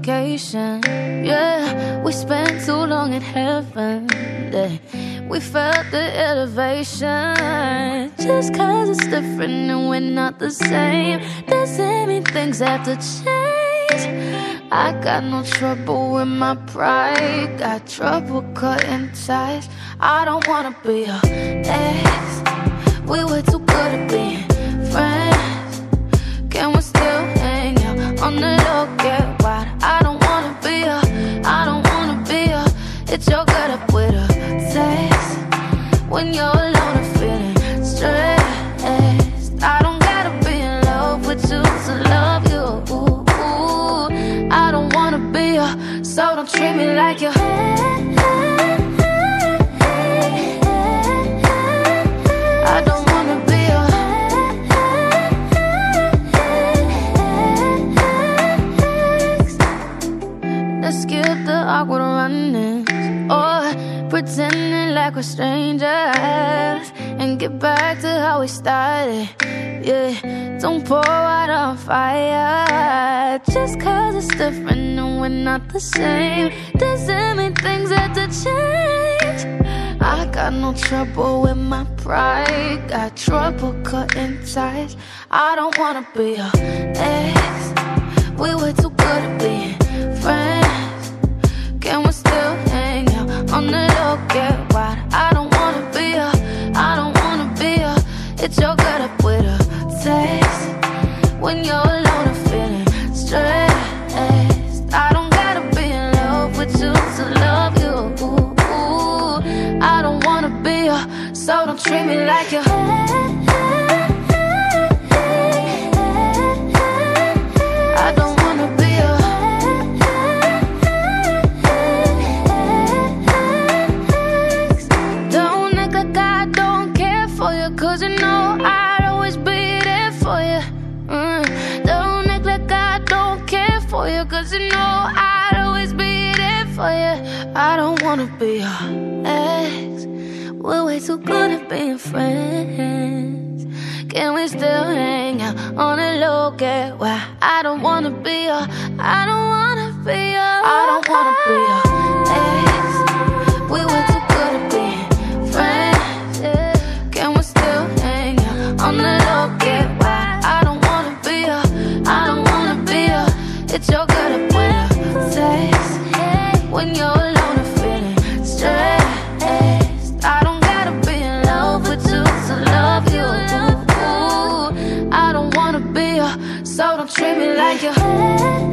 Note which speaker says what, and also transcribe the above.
Speaker 1: vacation. Yeah, we spent too long in heaven. Yeah, we felt the elevation. Just cause it's different and we're not the same doesn't mean things have to change. I got no trouble with my pride, got trouble cutting ties. I don't wanna be your ex. We were too good at being friends. Can we still hang out on the low, get wide? I don't wanna be a, I don't wanna be a. It's your gut up with a text. When you're alone and feeling stressed, I don't gotta be in love with you to love you. I don't wanna be a, so don't treat me like you're. I don't wanna be a. Let's skip the awkward run-ins or pretending like we're strangers and get back to how we started. Yeah, don't pour out on fire. Just cause it's different and we're not the same doesn't mean things have to change. I got no trouble with my pride, got trouble cutting ties. I don't wanna be your ex. We were too good at being friends. Can we still hang out on the low, get wide? I don't wanna be a, I don't wanna be a. It's your gut up with a text. When you're alone and feeling stressed, I don't gotta be in love with you to love you. I don't wanna be a, so don't treat me like you're. I don't wanna be a. Don't act like I don't care for you, cause you know I'd always be there for you. Don't act like I don't care for you, cause you know I'd always be there for you. I don't wanna be your ex. We're way too good at being friends. Can we still hang out on the low, get why? I don't wanna be your, I don't wanna be your, I don't wanna be your ex. We were too good at being friends. Can we still hang out on the low, get why? I don't wanna be your, I don't wanna be your. It's your gut up with a text. When you're alone and feeling stressed, I don't gotta be in love with you to love you. I don't wanna be a, so don't treat me like you're.